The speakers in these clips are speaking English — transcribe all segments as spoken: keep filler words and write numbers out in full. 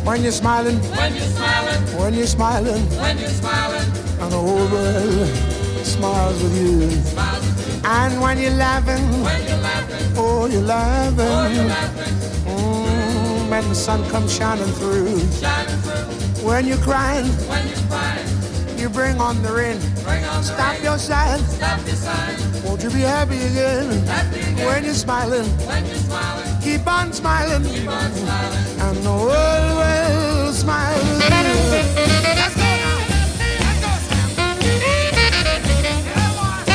When you're smiling, when you're smiling, when you're smiling, when you're smiling, and the whole world smiles with you. smiles with you. And when you're laughing, When you're laughing, oh, you're laughing. oh, you're laughing, Mm, when the sun comes shining through. shining through. When you're crying, When you're crying, you bring on the rain. bring on the Stop rain. your sighing. Stop your sign. Won't you be happy again? Happy again. When you're smiling, When you're smiling, keep on smiling. keep on smiling. And the world will smile with you. Let's go now. Let's go, Sam. Come on.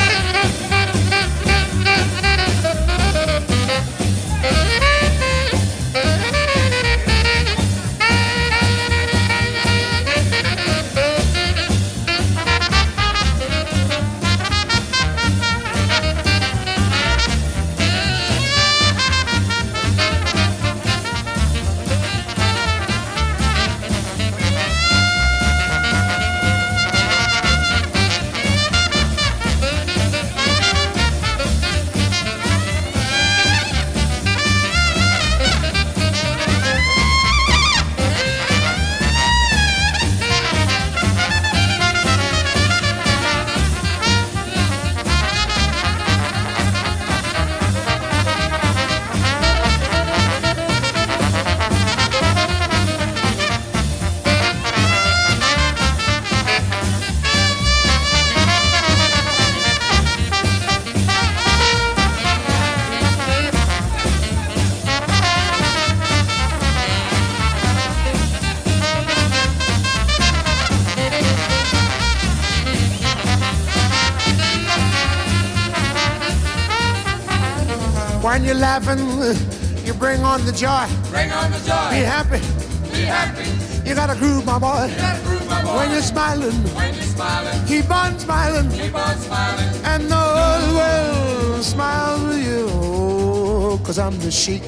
When you're laughing, you bring on the joy. Bring on the Be joy. happy. Be happy. You gotta groove, my boy. You gotta groove, my boy. When you're smiling, When you're smiling, keep on smiling. keep on smiling. And the whole world smiles with you. Cause I'm the Sheik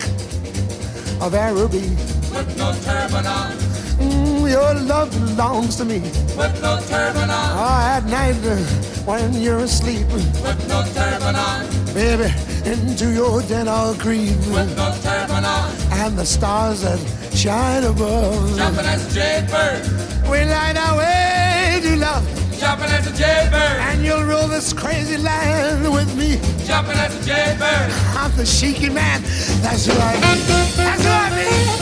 of Araby. With no turban on, Mm, your love belongs to me. with no turban on, Oh, at night uh, when you're asleep, with no turban on, baby, into your den I'll creep. with no turban on. And the stars that shine above, Jumping as a jaybird, we light our way to love. jumping as a jaybird, And you'll rule this crazy land with me. jumping as a jaybird. I'm the Sheiky man. That's who I be. That's who I be.